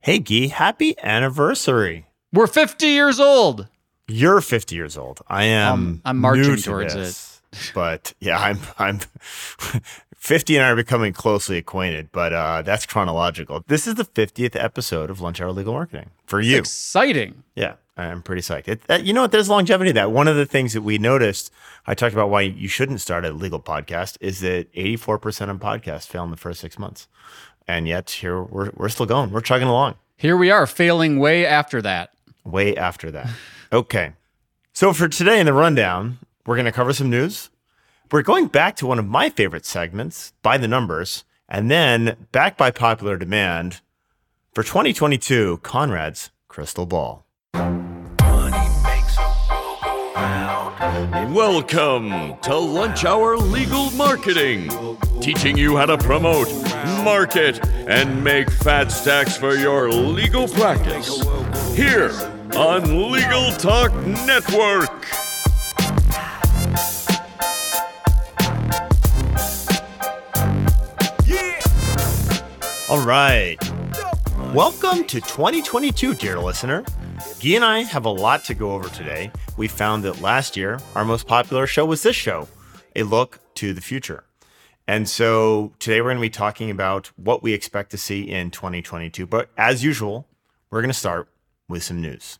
Hey, Guy, happy anniversary. We're 50 years old. You're 50 years old. I am I'm marching new to towards this, but yeah, I'm 50 and I are becoming closely acquainted, but that's chronological. This is the 50th episode of Lunch Hour Legal Marketing for you. It's exciting. Yeah, I'm pretty psyched. You know what? There's longevity to that. One of the things that we noticed, I talked about why you shouldn't start a legal podcast, is that 84% of podcasts fail in the first 6 months. And yet here we're still going. We're chugging along. Here we are, failing way after that. Way after that. Okay. So for today in the rundown, we're going to cover some news. We're going back to one of my favorite segments, By the Numbers, and then back by popular demand for 2022, Conrad's Crystal Ball. Welcome to Lunch Hour Legal Marketing, teaching you how to promote, market, and make fat stacks for your legal practice. Here on Legal Talk Network. All right. Welcome to 2022, dear listener. Guy and I have a lot to go over today. We found that last year, our most popular show was this show, A Look to the Future. And so today we're going to be talking about what we expect to see in 2022. But as usual, we're going to start with some news.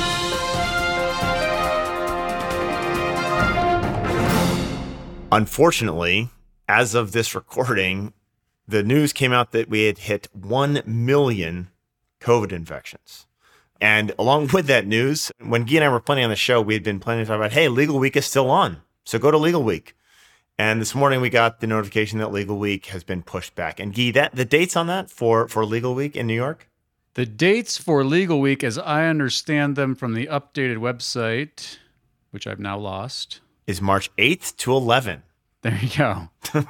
Unfortunately, as of this recording, the news came out that we had hit 1 million COVID infections. And along with that news, when Guy and I were planning on the show, we had been planning to talk about, hey, Legal Week is still on. So go to Legal Week. And this morning we got the notification that Legal Week has been pushed back. And Guy, the dates on that for Legal Week in New York? The dates for Legal Week, as I understand them from the updated website, which I've now lost, is March 8th to 11th. There you go.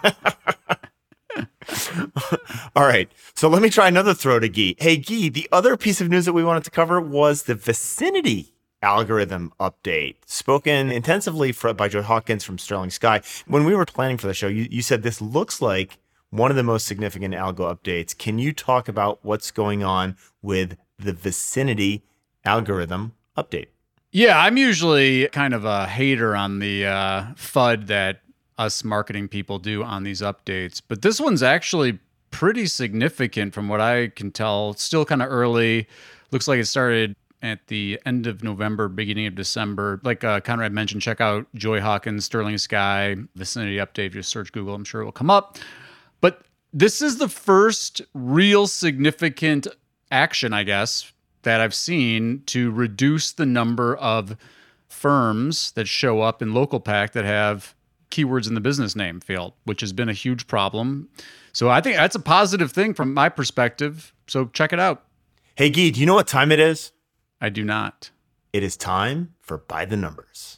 All right. So let me try another throw to Guy. Hey, Guy, the other piece of news that we wanted to cover was the Vicinity algorithm update, spoken intensively by Joe Hawkins from Sterling Sky. When we were planning for the show, you said this looks like one of the most significant algo updates. Can you talk about what's going on with the Vicinity algorithm update? Yeah, I'm usually kind of a hater on the FUD that us marketing people do on these updates, but this one's actually pretty significant from what I can tell. It's still kind of early. Looks like it started at the end of November, beginning of December. Like Conrad mentioned, check out Joy Hawkins, Sterling Sky, Vicinity Update. If you search Google, I'm sure it will come up. But this is the first real significant action, I guess, that I've seen to reduce the number of firms that show up in LocalPack that have keywords in the business name field, which has been a huge problem. So I think that's a positive thing from my perspective. So check it out. Hey, Guy, do you know what time it is? I do not. It is time for By the Numbers.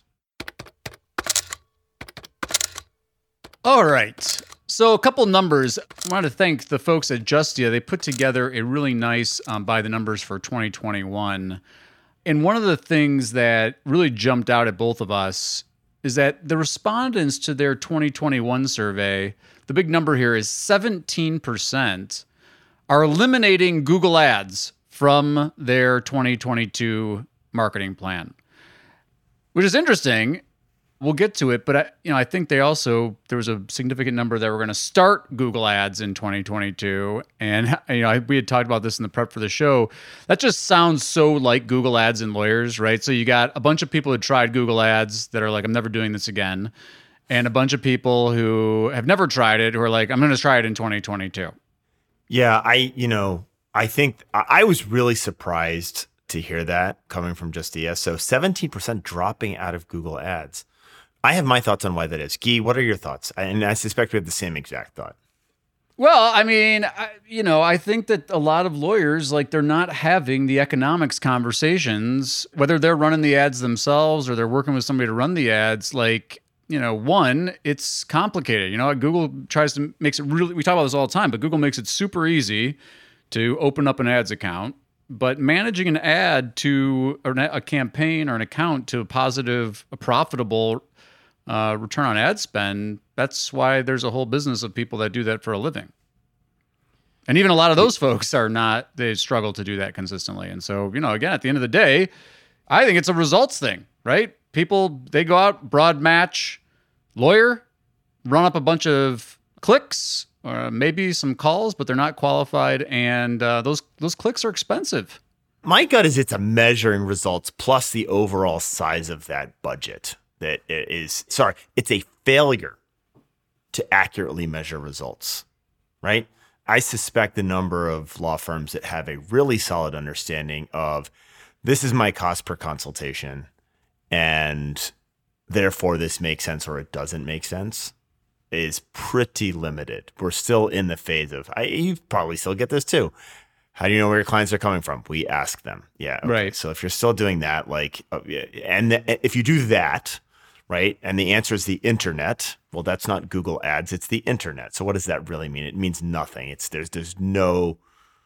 All right. So a couple numbers. I want to thank the folks at Justia. They put together a really nice By the Numbers for 2021. And one of the things that really jumped out at both of us is that the respondents to their 2021 survey, the big number here is 17%, are eliminating Google Ads from their 2022 marketing plan, which is interesting. We'll get to it, but I think there was a significant number that were going to start Google Ads in 2022, and we had talked about this in the prep for the show. That just sounds so like Google Ads and lawyers, right? So you got a bunch of people who tried Google Ads that are like, I'm never doing this again, and a bunch of people who have never tried it who are like, I'm going to try it in 2022. Yeah, I think I was really surprised to hear that coming from Justia. So 17% dropping out of Google Ads. I have my thoughts on why that is. Guy, what are your thoughts? And I suspect we have the same exact thought. Well, I mean, I think that a lot of lawyers, they're not having the economics conversations, whether they're running the ads themselves or they're working with somebody to run the ads. One, it's complicated. Google makes it really, we talk about this all the time, but Google makes it super easy to open up an ads account. But managing an ad to or a campaign or an account to a profitable return on ad spend, that's why there's a whole business of people that do that for a living. And even a lot of those folks they struggle to do that consistently. And so, again, at the end of the day, I think it's a results thing, right? People, they go out, broad match, lawyer, run up a bunch of clicks, or maybe some calls, but they're not qualified. And those clicks are expensive. My gut is it's a measuring results plus the overall size of that budget it's a failure to accurately measure results, right? I suspect the number of law firms that have a really solid understanding of this is my cost per consultation and therefore this makes sense or it doesn't make sense is pretty limited. We're still in the phase of, you probably still get this too. How do you know where your clients are coming from? We ask them. Yeah. Okay. Right. So if you're still doing that, if you do that, right, and the answer is the internet, well, that's not Google Ads, it's the internet. So what does that really mean? It means nothing. There's no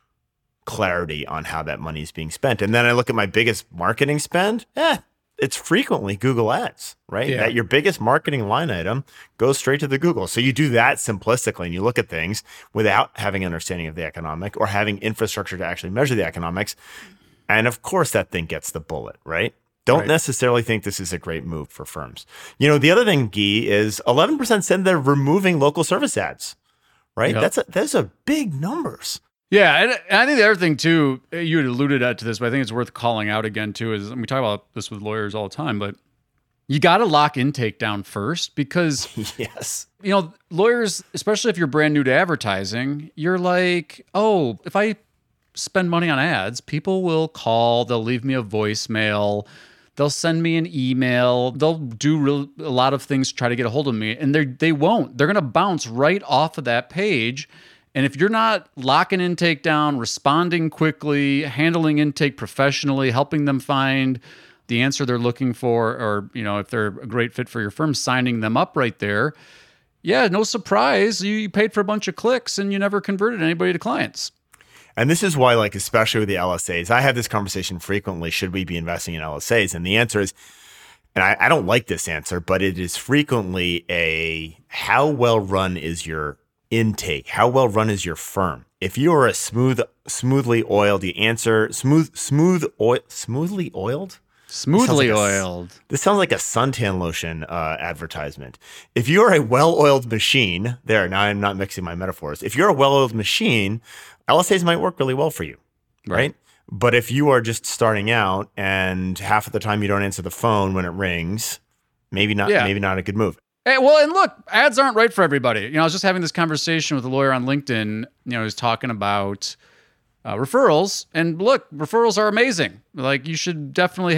clarity on how that money is being spent. And then I look at my biggest marketing spend. It's frequently Google Ads, right? Yeah. That your biggest marketing line item goes straight to the Google. So you do that simplistically and you look at things without having an understanding of the economic or having infrastructure to actually measure the economics. And of course that thing gets the bullet, right? Don't necessarily think this is a great move for firms. The other thing, Guy, is 11% said they're removing local service ads, right? Yep. Those are big numbers. Yeah, and I think the other thing too, you had alluded to this, but I think it's worth calling out again too, is we talk about this with lawyers all the time, but you got to lock intake down first because, yes, lawyers, especially if you're brand new to advertising, you're like, oh, if I spend money on ads, people will call, they'll leave me a voicemail, they'll send me an email, they'll do a lot of things to try to get a hold of me, and they won't. They're going to bounce right off of that page. And if you're not locking intake down, responding quickly, handling intake professionally, helping them find the answer they're looking for, or, if they're a great fit for your firm, signing them up right there, yeah, no surprise, you paid for a bunch of clicks and you never converted anybody to clients. And this is why, especially with the LSAs, I have this conversation frequently, should we be investing in LSAs? And the answer is, and I don't like this answer, but it is frequently how well run is your intake? How well run is your firm? If you are a smoothly oiled, the answer smoothly oiled. Smoothly oiled. This sounds like a suntan lotion advertisement. If you are a well-oiled machine, now I'm not mixing my metaphors. If you're a well-oiled machine, LSAs might work really well for you, right? But if you are just starting out and half of the time you don't answer the phone when it rings, maybe not a good move. Hey, well, and look, ads aren't right for everybody. I was just having this conversation with a lawyer on LinkedIn. He was talking about referrals, and look, referrals are amazing. You should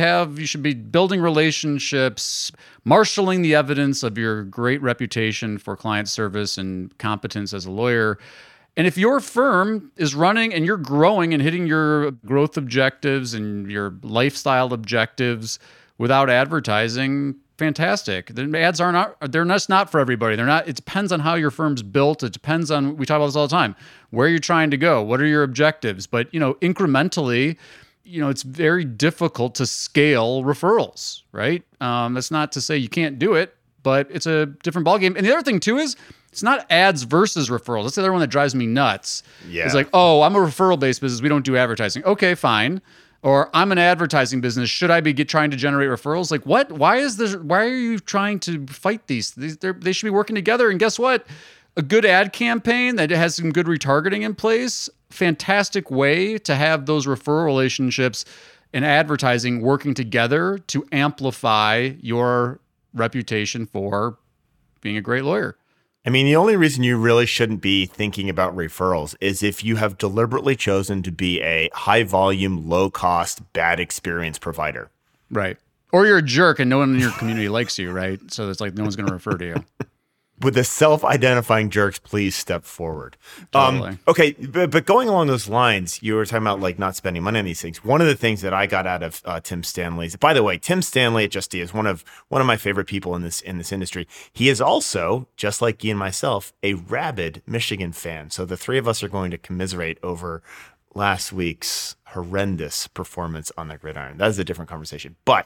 be building relationships, marshaling the evidence of your great reputation for client service and competence as a lawyer. And if your firm is running and you're growing and hitting your growth objectives and your lifestyle objectives without advertising, fantastic. The ads they're just not for everybody. It depends on how your firm's built. It depends on, we talk about this all the time, where you're trying to go, what are your objectives? But, incrementally, it's very difficult to scale referrals, right? That's not to say you can't do it, but it's a different ballgame. And the other thing too is, it's not ads versus referrals. That's the other one that drives me nuts. Yeah. It's like, oh, I'm a referral-based business. We don't do advertising. Okay, fine. Or I'm an advertising business. Should I be trying to generate referrals? What? Why are you trying to fight these? They should be working together. And guess what? A good ad campaign that has some good retargeting in place, fantastic way to have those referral relationships and advertising working together to amplify your reputation for being a great lawyer. I mean, the only reason you really shouldn't be thinking about referrals is if you have deliberately chosen to be a high volume, low cost, bad experience provider. Right. Or you're a jerk and no one in your community likes you, right? So it's like no one's going to refer to you. With the self-identifying jerks, please step forward. Totally. Okay, but going along those lines, you were talking about not spending money on these things. One of the things that I got out of Tim Stanley's, by the way, Tim Stanley at Justia is one of my favorite people in this industry. He is also, just like Guy and myself, a rabid Michigan fan. So the three of us are going to commiserate over last week's horrendous performance on the gridiron. That is a different conversation. But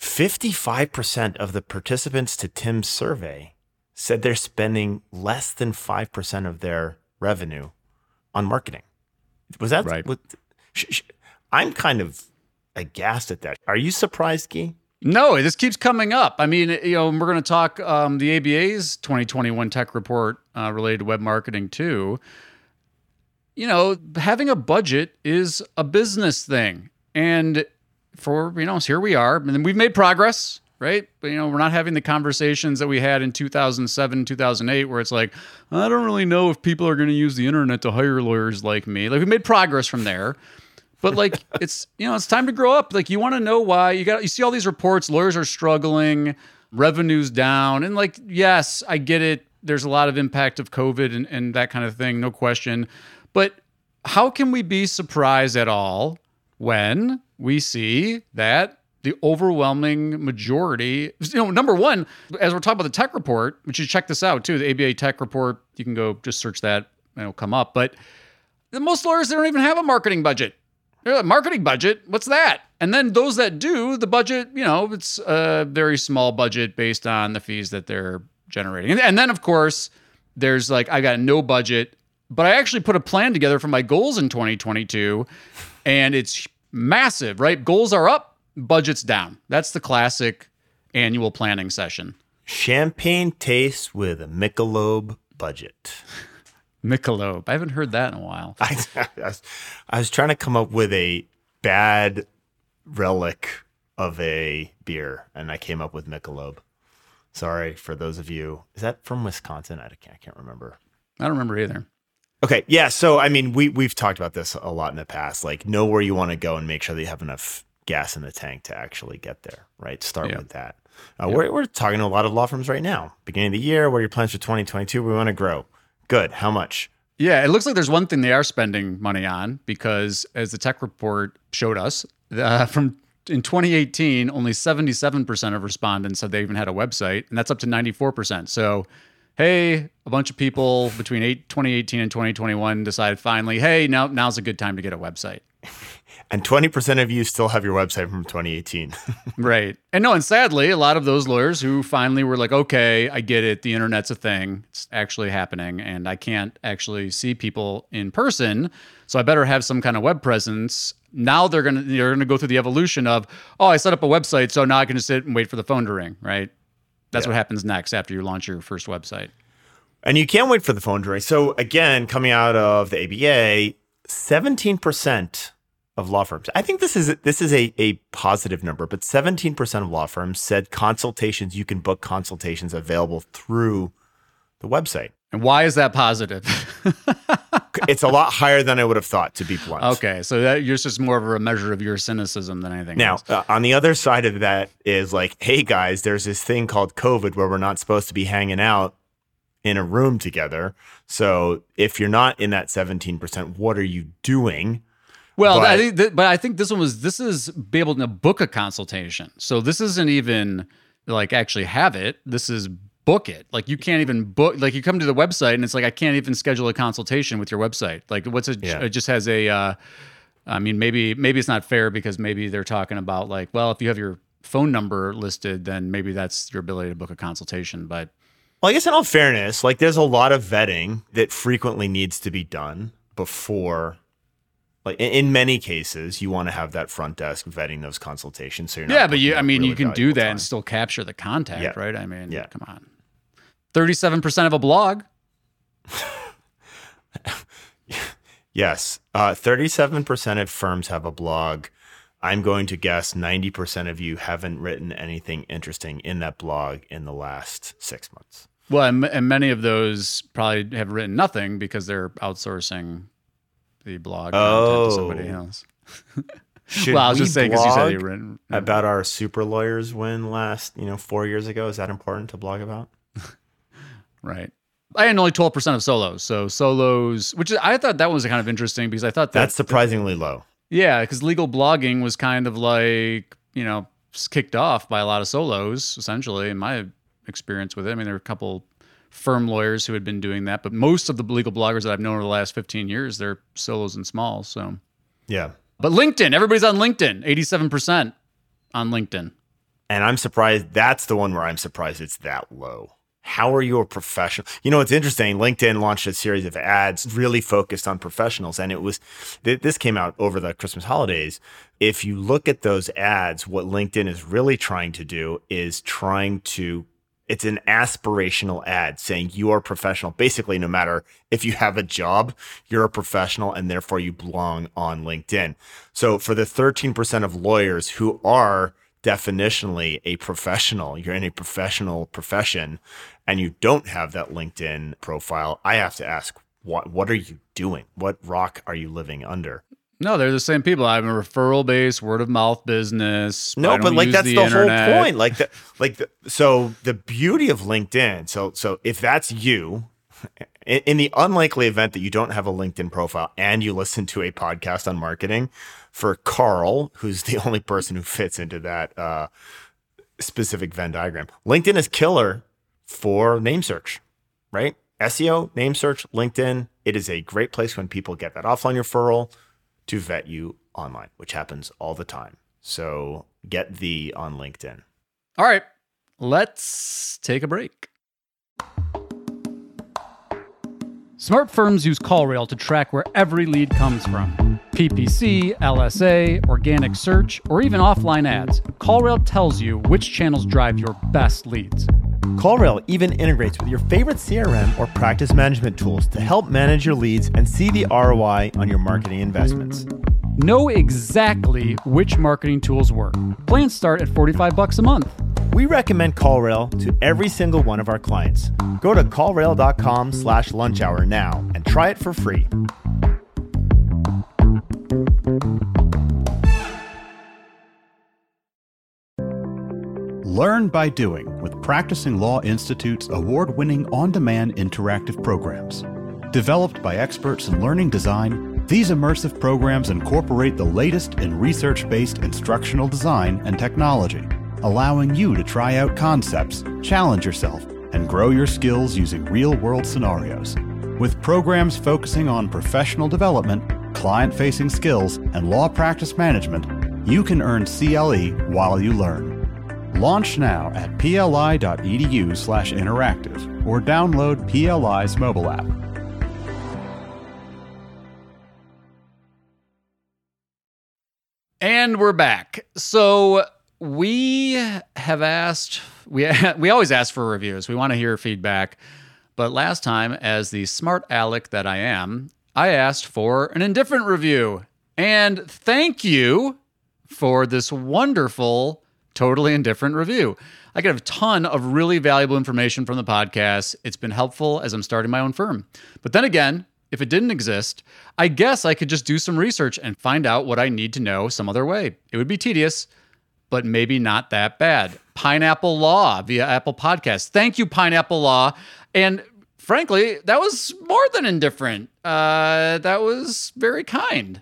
55% of the participants to Tim's survey said they're spending less than 5% of their revenue on marketing. Was that right? I'm kind of aghast at that. Are you surprised, Guy? No, this keeps coming up. I mean, we're going to talk the ABA's 2021 tech report related to web marketing too. Having a budget is a business thing. And so here we are. And we've made progress, right? But, we're not having the conversations that we had in 2007, 2008, where it's like, I don't really know if people are going to use the internet to hire lawyers like me. Like, we made progress from there. But like, it's time to grow up. Like, you want to know why you see all these reports, lawyers are struggling, revenue's down. And like, yes, I get it. There's a lot of impact of COVID and that kind of thing. No question. But how can we be surprised at all when we see that the overwhelming majority, number one, as we're talking about the tech report, which you check this out too, the ABA tech report, you can go just search that and it'll come up. But most lawyers, they don't even have a marketing budget. Marketing budget, what's that? And then those that do, the budget, it's a very small budget based on the fees that they're generating. And then, of course, there's like, I got no budget, but I actually put a plan together for my goals in 2022, and it's massive, right? Goals are up, budget's down. That's the classic annual planning session. Champagne tastes with a Michelob budget. Michelob. I haven't heard that in a while. I was trying to come up with a bad relic of a beer, and I came up with Michelob. Sorry for those of you. Is that from Wisconsin? I can't remember. I don't remember either. Okay, yeah. So I mean, we've talked about this a lot in the past. Like, know where you want to go and make sure that you have enough gas in the tank to actually get there. Right. Start with that. We're talking to a lot of law firms right now. Beginning of the year, what are your plans for 2022? We want to grow. Good. How much? Yeah, it looks like there's one thing they are spending money on, because as the tech report showed us, in 2018, only 77% of respondents said they even had a website, and that's up to 94%. So, hey, a bunch of people between 2018 and 2021 decided finally, hey, now's a good time to get a website. And 20% of you still have your website from 2018. Right. And sadly, a lot of those lawyers who finally were like, okay, I get it. The internet's a thing. It's actually happening. And I can't actually see people in person. So I better have some kind of web presence. Now they're going to go through the evolution of, I set up a website, so now I can just sit and wait for the phone to ring, right? That's what happens next after you launch your first website. And you can't wait for the phone to ring. So again, coming out of the ABA, 17% of law firms. I think this is a positive number, but 17% of law firms said you can book consultations available through the website. And why is that positive? It's a lot higher than I would have thought, to be blunt. Okay, so that you're just more of a measure of your cynicism than anything else. Now, on the other side of that is like, hey guys, there's this thing called COVID where we're not supposed to be hanging out in a room together. So if you're not in that 17%, what are you doing? Well, I think this is be able to book a consultation. So this isn't even like actually have it. This is book it. Like, you can't even book, like, you come to the website and it's like, I can't even schedule a consultation with your website. Like, it just has I mean, maybe it's not fair, because maybe they're talking about like, well, if you have your phone number listed, then maybe that's your ability to book a consultation. But well, I guess in all fairness, like, there's a lot of vetting that frequently needs to be done before. Like, in many cases, you want to have that front desk vetting those consultations. So you're not but you can do that and still capture the contact, right? I mean, come on. 37% of a blog. Yes. 37% of firms have a blog. I'm going to guess 90% of you haven't written anything interesting in that blog in the last 6 months. Well, and many of those probably have written nothing because they're outsourcing the blog content to somebody else. Well, I was just saying, because you said you written about our super lawyers win last 4 years ago. Is that important to blog about? Right. I had only 12% of solos. So solos, which I thought that was kind of interesting, because I thought that's surprisingly low. Yeah, because legal blogging was kind of like, kicked off by a lot of solos, essentially, in my experience with it. I mean, there were a couple firm lawyers who had been doing that, but most of the legal bloggers that I've known over the last 15 years, they're solos and small. So yeah. But LinkedIn, everybody's on LinkedIn, 87% on LinkedIn. And I'm surprised. That's the one where I'm surprised it's that low. How are you a professional? You know, it's interesting. LinkedIn launched a series of ads really focused on professionals. And this came out over the Christmas holidays. If you look at those ads, what LinkedIn is really trying to do is it's an aspirational ad saying you are professional. Basically, no matter if you have a job, you're a professional and therefore you belong on LinkedIn. So for the 13% of lawyers who are definitionally a professional, you're in a professional profession and you don't have that LinkedIn profile, I have to ask, what are you doing? What rock are you living under? No, they're the same people. I'm a referral-based, word-of-mouth business. No, but like that's the whole point. So the beauty of LinkedIn. So if that's you, in the unlikely event that you don't have a LinkedIn profile and you listen to a podcast on marketing, for Carl, who's the only person who fits into that specific Venn diagram, LinkedIn is killer for name search, right? SEO, name search, LinkedIn. It is a great place when people get that offline referral to vet you online, which happens all the time. So get thee on LinkedIn. All right, let's take a break. Smart firms use CallRail to track where every lead comes from. PPC, LSA, organic search, or even offline ads. CallRail tells you which channels drive your best leads. CallRail even integrates with your favorite CRM or practice management tools to help manage your leads and see the ROI on your marketing investments. Know exactly which marketing tools work. Plans start at $45 a month. We recommend CallRail to every single one of our clients. Go to callrail.com/lunchhour now and try it for free. Learn by doing with Practicing Law Institute's award-winning on-demand interactive programs. Developed by experts in learning design, these immersive programs incorporate the latest in research-based instructional design and technology, allowing you to try out concepts, challenge yourself, and grow your skills using real-world scenarios. With programs focusing on professional development, client-facing skills, and law practice management, you can earn CLE while you learn. Launch now at pli.edu/interactive or download PLI's mobile app. And we're back. So we have asked, we always ask for reviews. We want to hear feedback. But last time, as the smart aleck that I am, I asked for an indifferent review. And thank you for this wonderful, totally indifferent review. I get a ton of really valuable information from the podcast. It's been helpful as I'm starting my own firm. But then again, if it didn't exist, I guess I could just do some research and find out what I need to know some other way. It would be tedious, but maybe not that bad. Pineapple Law via Apple Podcasts. Thank you, Pineapple Law. And frankly, that was more than indifferent. That was very kind.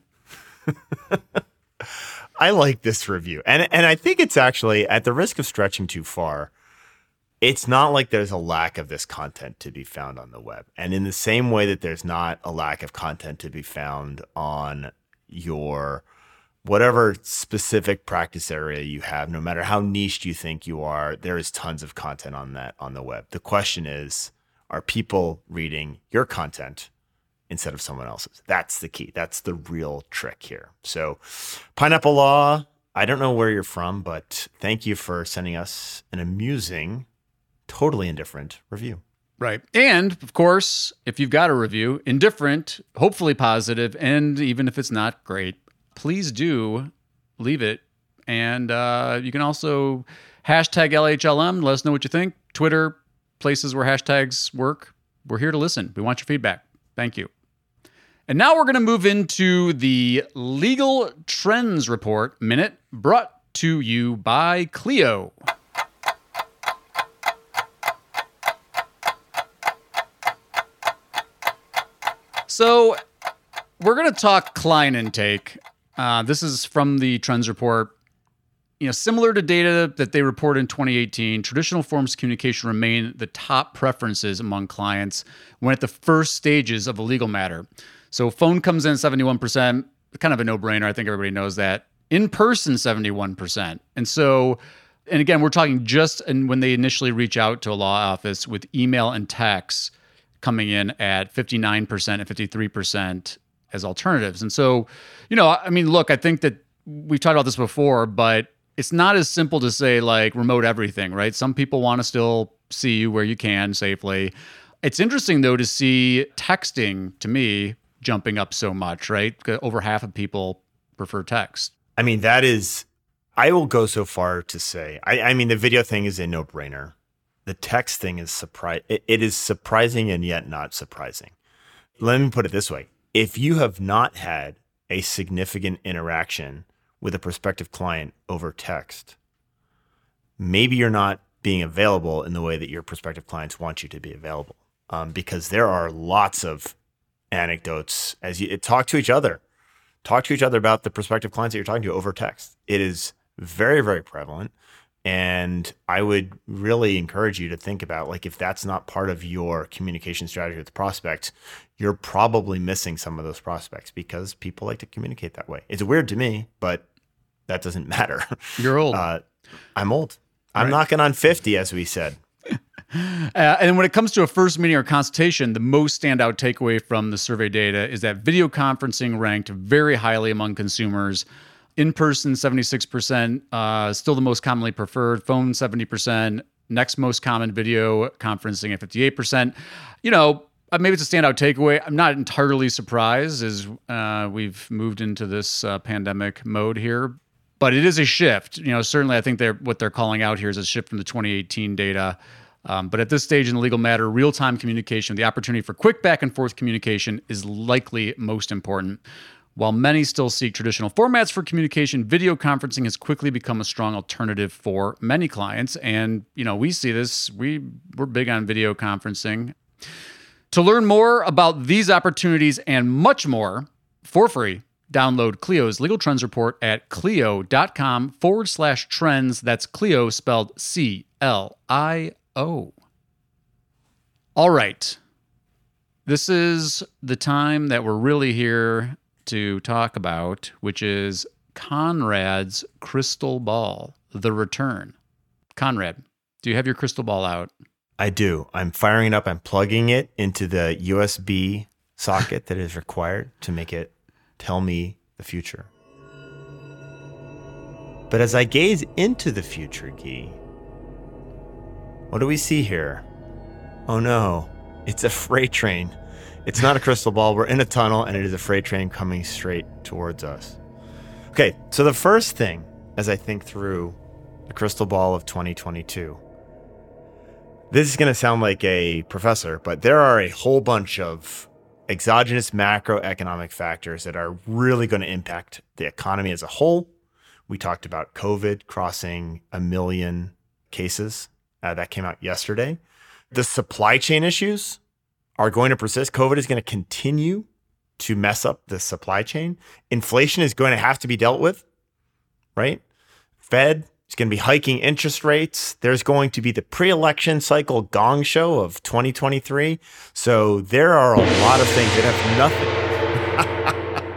I like this review. And I think it's actually, at the risk of stretching too far, it's not like there's a lack of this content to be found on the web. And in the same way that there's not a lack of content to be found on your whatever specific practice area you have, no matter how niched you think you are, there is tons of content on that on the web. The question is, are people reading your content instead of someone else's? That's the key. That's the real trick here. So Pineapple Law, I don't know where you're from, but thank you for sending us an amusing, totally indifferent review. Right. And of course, if you've got a review, indifferent, hopefully positive, and even if it's not great, please do leave it. And you can also hashtag LHLM, let us know what you think. Twitter, places where hashtags work. We're here to listen. We want your feedback. Thank you. And now we're going to move into the Legal Trends Report Minute, brought to you by Clio. So we're going to talk client intake. This is from the Trends Report. You know, similar to data that they report in 2018, traditional forms of communication remain the top preferences among clients when at the first stages of a legal matter. So phone comes in 71%, kind of a no-brainer. I think everybody knows that. In person, 71%. And so And again, we're talking just when they initially reach out to a law office with email and text coming in at 59% and 53% as alternatives. And so, I mean, look, I think that we've talked about this before, but it's not as simple to say like remote everything, right? Some people want to still see you where you can safely. It's interesting, though, to see texting, to me, jumping up so much, right? Over half of people prefer text. I mean, I will go so far to say, I mean, the video thing is a no-brainer. The text thing is it is surprising and yet not surprising. Let me put it this way. If you have not had a significant interaction with a prospective client over text, maybe you're not being available in the way that your prospective clients want you to be available. Because there are lots of anecdotes as you talk to each other about the prospective clients that you're talking to over text. It is very, very prevalent. And I would really encourage you to think about, like, if that's not part of your communication strategy with the prospect, you're probably missing some of those prospects because people like to communicate that way. It's weird to me, but that doesn't matter. You're old. I'm old. I'm knocking on 50, as we said. And when it comes to a first meeting or consultation, the most standout takeaway from the survey data is that video conferencing ranked very highly among consumers. In-person, 76%, still the most commonly preferred. Phone, 70%. Next most common, video conferencing at 58%. Maybe it's a standout takeaway. I'm not entirely surprised as we've moved into this pandemic mode here. But it is a shift. Certainly I think what they're calling out here is a shift from the 2018 data. But at this stage in the legal matter, real-time communication, the opportunity for quick back-and-forth communication is likely most important. While many still seek traditional formats for communication, video conferencing has quickly become a strong alternative for many clients. And, we see this. We're big on video conferencing. To learn more about these opportunities and much more for free, download Clio's Legal Trends Report at clio.com/trends. That's Clio spelled CLIO. All right. This is the time that we're really here to talk about, which is Conrad's crystal ball, the return. Conrad, do you have your crystal ball out? I do. I'm firing it up. I'm plugging it into the USB socket that is required to make it tell me the future. But as I gaze into the future, Guy, what do we see here? Oh no, it's a freight train. It's not a crystal ball. We're in a tunnel and it is a freight train coming straight towards us. Okay, so the first thing as I think through the crystal ball of 2022, this is going to sound like a professor, but there are a whole bunch of exogenous macroeconomic factors that are really going to impact the economy as a whole. We talked about COVID crossing 1 million cases. That came out yesterday. The supply chain issues are going to persist. COVID is going to continue to mess up the supply chain. Inflation is going to have to be dealt with, right? Fed is going to be hiking interest rates. There's going to be the pre-election cycle gong show of 2023. So there are a lot of things that have nothing.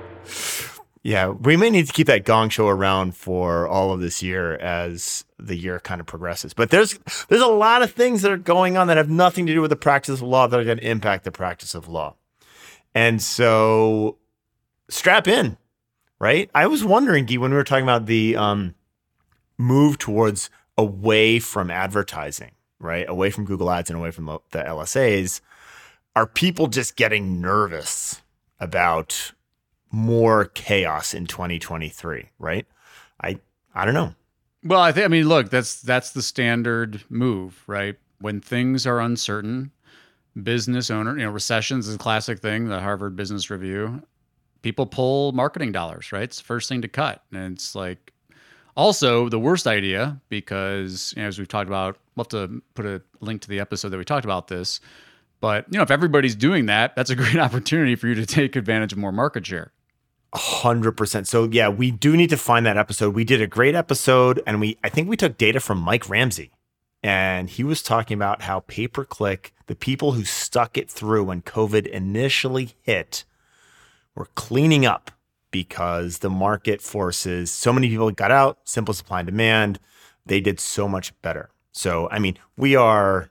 Yeah, we may need to keep that gong show around for all of this year as the year kind of progresses. But there's a lot of things that are going on that have nothing to do with the practice of law that are going to impact the practice of law. And so strap in, right? I was wondering, Guy, when we were talking about the move towards away from advertising, right? Away from Google Ads and away from the LSAs, are people just getting nervous about more chaos in 2023, right? I don't know. Well, I mean, look, that's the standard move, right? When things are uncertain, business owner, recessions is a classic thing, the Harvard Business Review. People pull marketing dollars, right? It's the first thing to cut. And it's like also the worst idea because, as we've talked about, we'll have to put a link to the episode that we talked about this. But, if everybody's doing that, that's a great opportunity for you to take advantage of more market share. 100%. So yeah, we do need to find that episode. We did a great episode and I think we took data from Mike Ramsey and he was talking about how pay-per-click, the people who stuck it through when COVID initially hit were cleaning up because the market forces, so many people got out, simple supply and demand, they did so much better. So, I mean, we are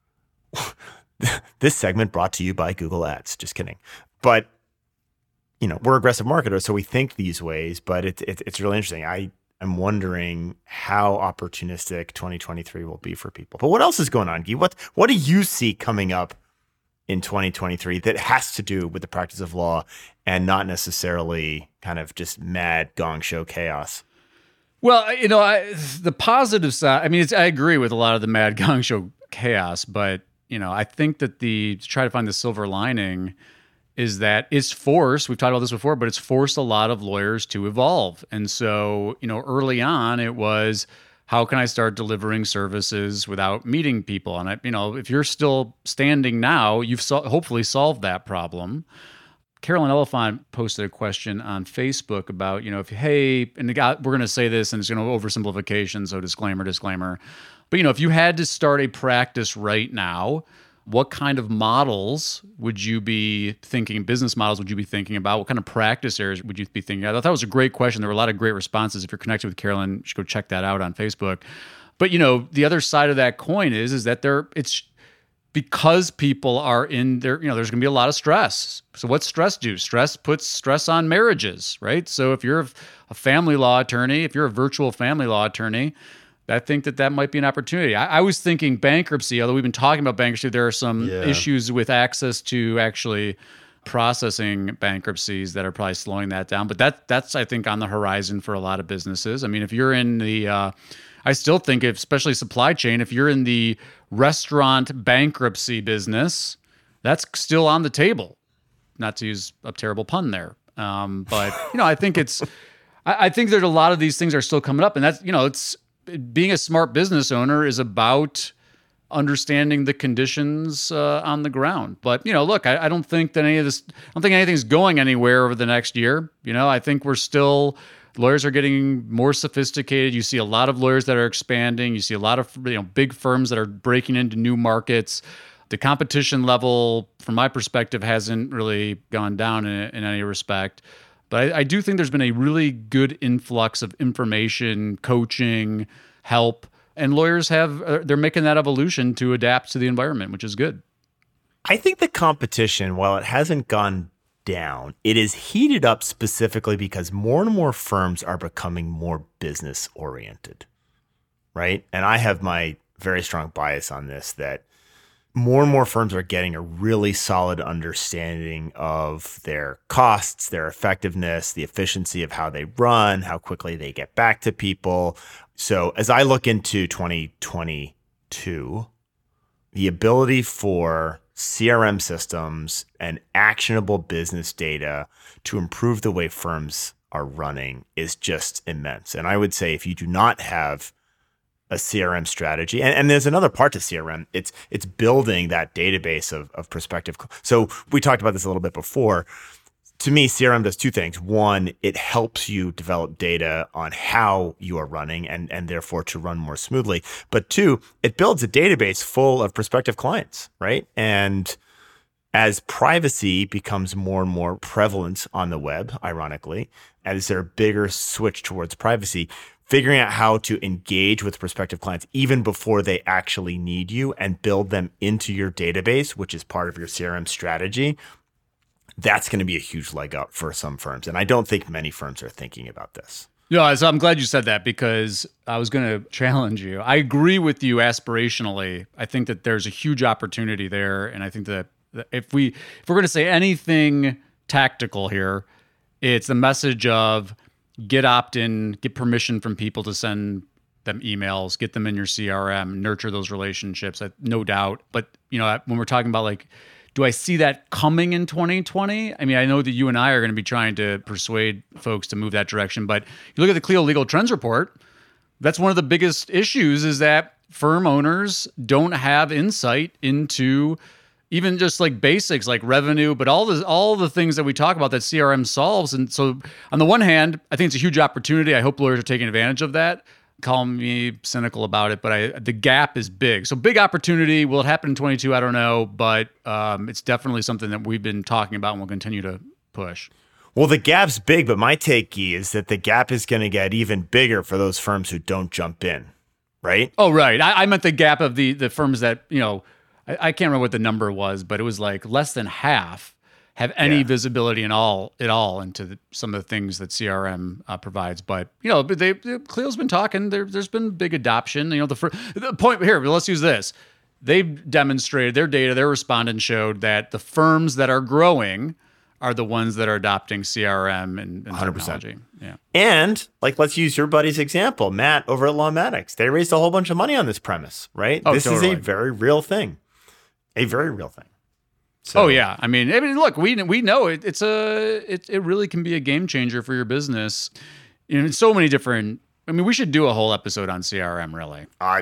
this segment brought to you by Google Ads. Just kidding. But, we're aggressive marketers, so we think these ways, but it's really interesting. I'm wondering how opportunistic 2023 will be for people. But what else is going on, Guy? What do you see coming up in 2023 that has to do with the practice of law and not necessarily kind of just mad gong show chaos? Well, the positive side, I agree with a lot of the mad gong show chaos, but, I think that to try to find the silver lining is that it's forced, we've talked about this before, but it's forced a lot of lawyers to evolve. And so, early on it was, how can I start delivering services without meeting people? And if you're still standing now, you've hopefully solved that problem. Carolyn Elephant posted a question on Facebook about, and we're going to say this and it's going to oversimplification, so disclaimer. But, if you had to start a practice right now, what kind of models would you be thinking, business models would you be thinking about? What kind of practice areas would you be thinking about? I thought that was a great question. There were a lot of great responses. If you're connected with Carolyn, you should go check that out on Facebook. But, the other side of that coin is that it's because people are in there, there's going to be a lot of stress. So what's stress do? Stress puts stress on marriages, right? So if you're a family law attorney, if you're a virtual family law attorney, I think that might be an opportunity. I was thinking bankruptcy, although we've been talking about bankruptcy, there are some issues with access to actually processing bankruptcies that are probably slowing that down. But that's I think, on the horizon for a lot of businesses. If you're in the, I still think, especially supply chain, if you're in the restaurant bankruptcy business, that's still on the table. Not to use a terrible pun there. But, I think I think there's a lot of these things are still coming up. And that's, it's, being a smart business owner is about understanding the conditions on the ground. But, look, I don't think that anything's going anywhere over the next year. I think lawyers are getting more sophisticated. You see a lot of lawyers that are expanding. You see a lot of big firms that are breaking into new markets. The competition level, from my perspective, hasn't really gone down in any respect. But I do think there's been a really good influx of information, coaching, help, and lawyers they're making that evolution to adapt to the environment, which is good. I think the competition, while it hasn't gone down, it is heated up specifically because more and more firms are becoming more business oriented, right? And I have my very strong bias on this, that more and more firms are getting a really solid understanding of their costs, their effectiveness, the efficiency of how they run, how quickly they get back to people. So as I look into 2022, the ability for CRM systems and actionable business data to improve the way firms are running is just immense. And I would say if you do not have a CRM strategy, and there's another part to CRM, it's building that database of prospective. So we talked about this a little bit before. To me, CRM does two things. One, it helps you develop data on how you are running and therefore to run more smoothly. But two, it builds a database full of prospective clients, right? And as privacy becomes more and more prevalent on the web, ironically, as there a bigger switch towards privacy, figuring out how to engage with prospective clients even before they actually need you and build them into your database, which is part of your CRM strategy, that's going to be a huge leg up for some firms. And I don't think many firms are thinking about this. Yeah, so I'm glad you said that, because I was going to challenge you. I agree with you aspirationally. I think that there's a huge opportunity there. And I think that if we're going to say anything tactical here, it's the message of get opt-in, get permission from people to send them emails, get them in your CRM, nurture those relationships, no doubt. But, when we're talking about do I see that coming in 2020? I mean, I know that you and I are going to be trying to persuade folks to move that direction, but you look at the Clio Legal Trends Report, that's one of the biggest issues, is that firm owners don't have insight into even just basics like revenue, but all the things that we talk about that CRM solves. And so on the one hand, I think it's a huge opportunity. I hope lawyers are taking advantage of that. Call me cynical about it, but the gap is big. So big opportunity. Will it happen in 22? I don't know, but it's definitely something that we've been talking about and we'll continue to push. Well, the gap's big, but my take, Guy, is that the gap is going to get even bigger for those firms who don't jump in, right? Oh, right. I meant the gap of the firms that, I can't remember what the number was, but it was like less than half have any visibility at all into some of the things that CRM provides. But, Clio's been talking. There's been big adoption. The point here, let's use this. They've demonstrated their data, their respondents showed that the firms that are growing are the ones that are adopting CRM and 100%. Technology. Yeah. And let's use your buddy's example, Matt over at Lawmatics. They raised a whole bunch of money on this premise, right? Oh, this totally. is a very real thing. A very real thing. So, oh yeah, I mean, look, we know it. It really can be a game changer for your business. So many different. I mean, we should do a whole episode on CRM. Really.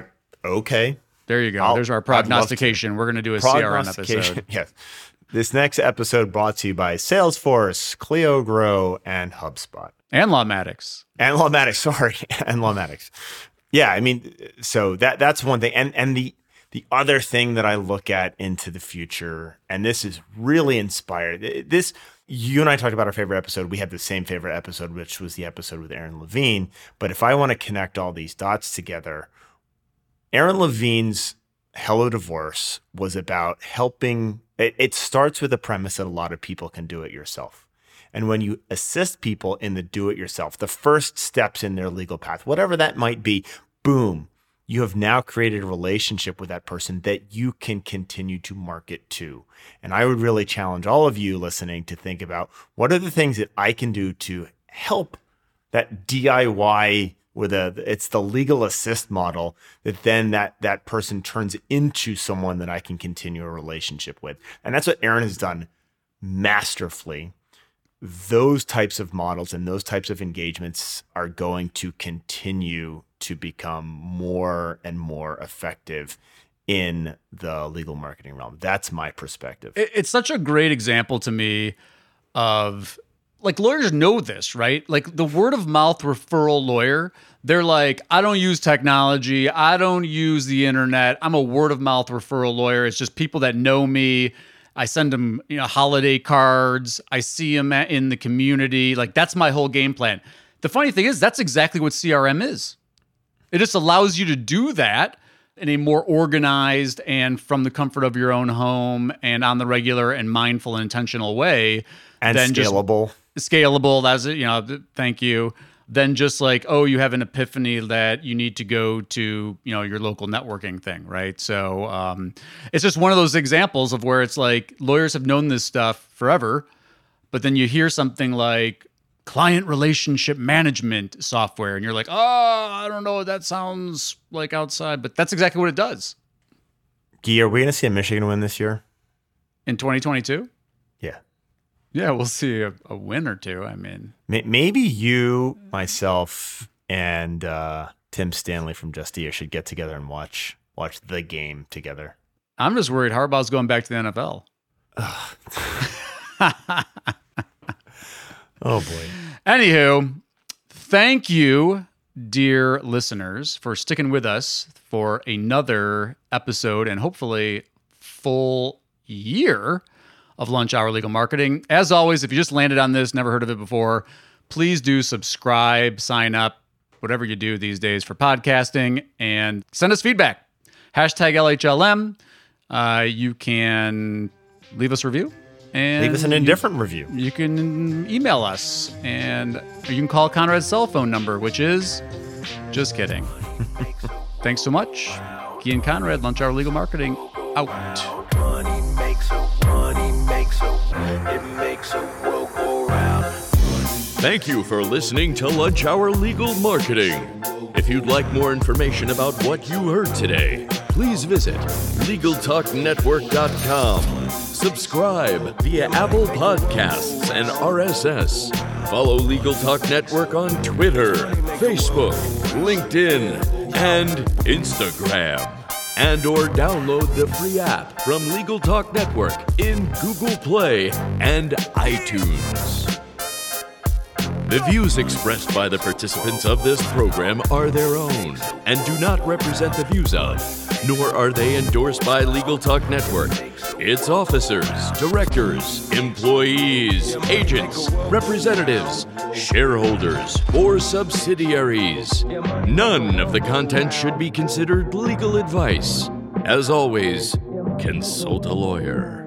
Okay. There you go. There's our prognostication. We're going to do a CRM episode. Yes. This next episode brought to you by Salesforce, Clio Grow, and HubSpot. And Lawmatics. And Lawmatics. Yeah, I mean, so that's one thing. And the other thing that I look at into the future, and this is really inspired. You and I talked about our favorite episode. We had the same favorite episode, which was the episode with Aaron Levine. But if I want to connect all these dots together, Aaron Levine's Hello Divorce was about helping. It starts with the premise that a lot of people can do it yourself. And when you assist people in the do it yourself, the first steps in their legal path, whatever that might be, boom, you have now created a relationship with that person that you can continue to market to. And I would really challenge all of you listening to think about what are the things that I can do to help that DIY it's the legal assist model that then that person turns into someone that I can continue a relationship with. And that's what Aaron has done masterfully. Those types of models and those types of engagements are going to continue to become more and more effective in the legal marketing realm. That's my perspective. It's such a great example to me of, lawyers know this, right? The word of mouth referral lawyer, they're like, I don't use technology. I don't use the internet. I'm a word of mouth referral lawyer. It's just people that know me. I send them, holiday cards. I see them in the community. That's my whole game plan. The funny thing is, that's exactly what CRM is. It just allows you to do that in a more organized and from the comfort of your own home and on the regular and mindful and intentional way. And scalable. Scalable. That's it. Thank you. Then just you have an epiphany that you need to go to, your local networking thing, right? So it's just one of those examples of where it's lawyers have known this stuff forever, but then you hear something like client relationship management software, and you're like, oh, I don't know, that sounds like outside, but that's exactly what it does. Guy, are we going to see a Michigan win this year? In 2022? Yeah. Yeah, we'll see a win or two. I mean, maybe you, myself, and Tim Stanley from Just Ear should get together and watch the game together. I'm just worried Harbaugh's going back to the NFL. Oh boy. Anywho, thank you, dear listeners, for sticking with us for another episode and hopefully full year of Lunch Hour Legal Marketing. As always, if you just landed on this, never heard of it before, please do subscribe, sign up, whatever you do these days for podcasting, and send us feedback. #LHLM. You can leave us a review. And leave us an indifferent review. You can email us, and you can call Conrad's cell phone number, which is... Just kidding. Thanks so much. Guy and Conrad, Lunch Hour Legal Marketing, out. Thank you for listening to Lunch Hour Legal Marketing. If you'd like more information about what you heard today, please visit LegalTalkNetwork.com. Subscribe via Apple Podcasts and RSS. Follow Legal Talk Network on Twitter, Facebook, LinkedIn, and Instagram. And/or download the free app from Legal Talk Network in Google Play and iTunes. The views expressed by the participants of this program are their own and do not represent the views of, nor are they endorsed by Legal Talk Network, its officers, directors, employees, agents, representatives, shareholders, or subsidiaries. None of the content should be considered legal advice. As always, consult a lawyer.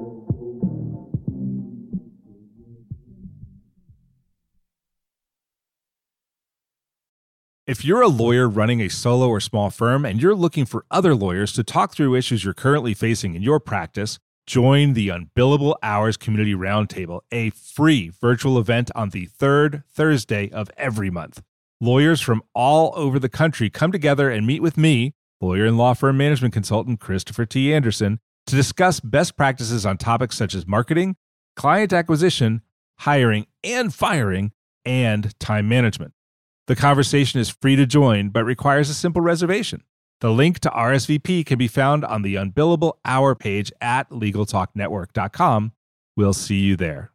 If you're a lawyer running a solo or small firm and you're looking for other lawyers to talk through issues you're currently facing in your practice, join the Unbillable Hours Community Roundtable, a free virtual event on the third Thursday of every month. Lawyers from all over the country come together and meet with me, lawyer and law firm management consultant Christopher T. Anderson, to discuss best practices on topics such as marketing, client acquisition, hiring and firing, and time management. The conversation is free to join, but requires a simple reservation. The link to RSVP can be found on the Unbillable Hour page at LegalTalkNetwork.com. We'll see you there.